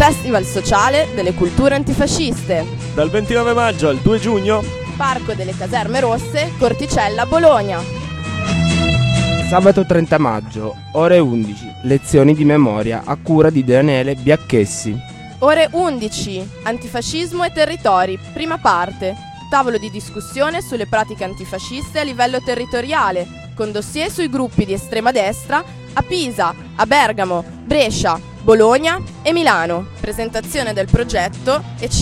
Festival sociale delle culture antifasciste. Dal 29 maggio al 2 giugno, Parco delle Caserme Rosse, Corticella, Bologna. Sabato 30 maggio, ore 11, lezioni di memoria a cura di Daniele Biacchessi. Ore 11, antifascismo e territori, prima parte. Tavolo di discussione sulle pratiche antifasciste a livello territoriale, con dossier sui gruppi di estrema destra a Pisa, a Bergamo, Brescia, Bologna e Milano. Presentazione del progetto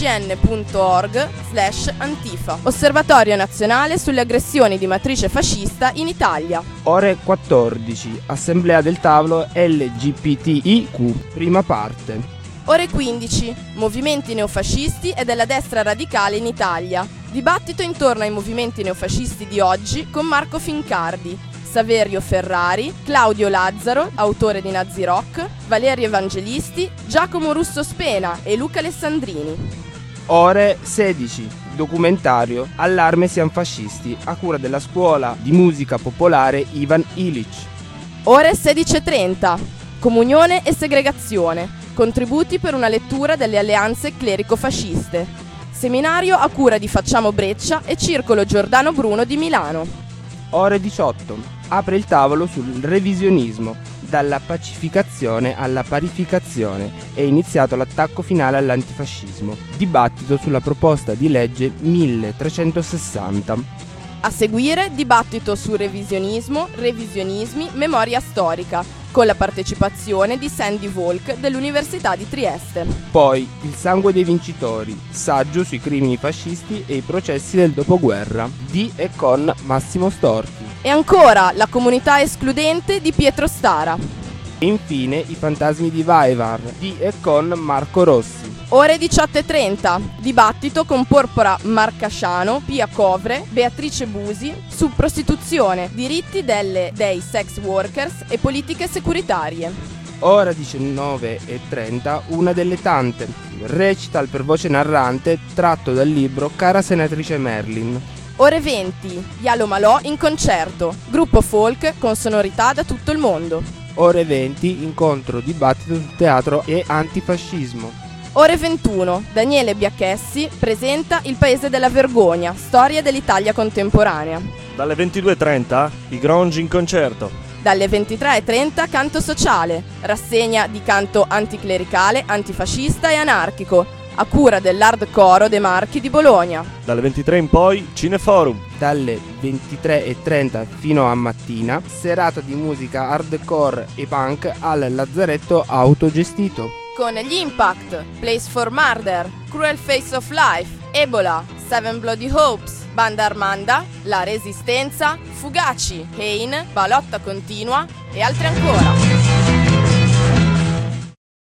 ecn.org/Antifa, Osservatorio nazionale sulle aggressioni di matrice fascista in Italia. Ore 14, assemblea del tavolo LGBTIQ, prima parte. Ore 15, movimenti neofascisti e della destra radicale in Italia. Dibattito intorno ai movimenti neofascisti di oggi con Marco Fincardi, Saverio Ferrari, Claudio Lazzaro, autore di Nazi Rock, Valerio Evangelisti, Giacomo Russo Spena e Luca Alessandrini. Ore 16, documentario Allarme siamo fascisti, a cura della scuola di musica popolare Ivan Ilic. Ore 16:30, comunione e segregazione, contributi per una lettura delle alleanze clerico-fasciste. Seminario a cura di Facciamo Breccia e Circolo Giordano Bruno di Milano. Ore 18, apre il tavolo sul revisionismo, dalla pacificazione alla parificazione. È iniziato l'attacco finale all'antifascismo. Dibattito sulla proposta di legge 1360. A seguire, dibattito su revisionismo, revisionismi, memoria storica, con la partecipazione di Sandy Volk dell'Università di Trieste. Poi, il sangue dei vincitori, saggio sui crimini fascisti e i processi del dopoguerra, di e con Massimo Storti. E ancora, la comunità escludente di Pietro Stara. E infine, i fantasmi di Weimar, di e con Marco Rossi. Ore 18:30, dibattito con Porpora Marcasciano, Pia Covre, Beatrice Busi su prostituzione, diritti dei sex workers e politiche securitarie. Ora 19:30, una delle tante, recital per voce narrante tratto dal libro Cara senatrice Merlin. Ore 20, Yalo Malò in concerto, gruppo folk con sonorità da tutto il mondo. Ore 20, incontro, dibattito sul teatro e antifascismo. Ore 21, Daniele Biacchessi presenta Il Paese della Vergogna, storia dell'Italia contemporanea. dalle 22:30, i Grongi in concerto. Dalle 23:30 canto sociale, rassegna di canto anticlericale, antifascista e anarchico, a cura dell'Hard Coro De Marchi di Bologna. Dalle 23 in poi, Cineforum. Dalle 23:30 fino a mattina, serata di musica hardcore e punk al Lazzaretto autogestito. Con gli Impact, Place for Murder, Cruel Face of Life, Ebola, Seven Bloody Hopes, Banda Armanda, La Resistenza, Fugaci, Hein, Balotta Continua e altri ancora.